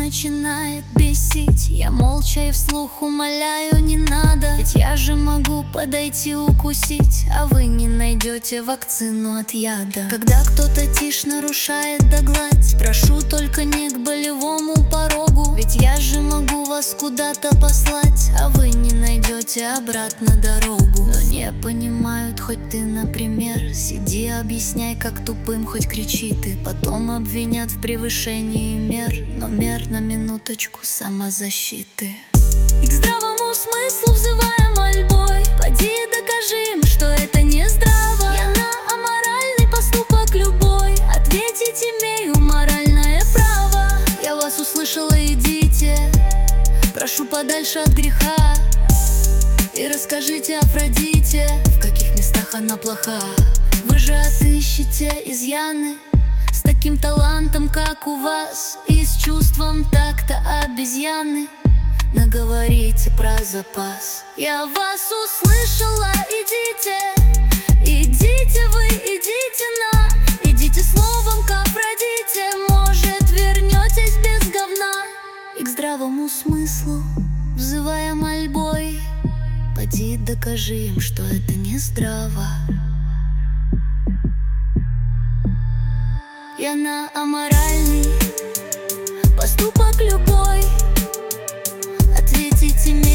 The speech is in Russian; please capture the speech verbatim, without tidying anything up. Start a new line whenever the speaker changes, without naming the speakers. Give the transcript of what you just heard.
начинает бесить. Я молча и вслух умоляю, не надо, ведь я же могу подойти укусить, а вы не найдете вакцину от яда. Когда кто-то тишь нарушает да гладь, прошу только не к болевому порогу, ведь я же могу вас куда-то послать, а вы не найдете обратно дорогу. Но не понимают, хоть ты, например, сиди, объясняй, как тупым, хоть кричи ты. Потом обвинят в превышении мер, но мер на минуточку самозащиты. И к здравому смыслу взывая мольбой, поди докажи им, что это не здраво. Я на аморальный поступок любой ответить имею моральное право. Я вас услышала, идите, прошу подальше от греха, и расскажите Афродите, в каких местах она плоха. Вы же отыщите изъяны с таким талантом, как у вас, и с чувством так-то обезьяны наговорите про запас. Я вас услышала, идите, идите вы, идите на, идите словом к Афродите, может вернетесь без говна. И к здравому смыслу взывая мольбой, поди докажи им, что это не здраво. Я на аморальный поступок любой ответите мне.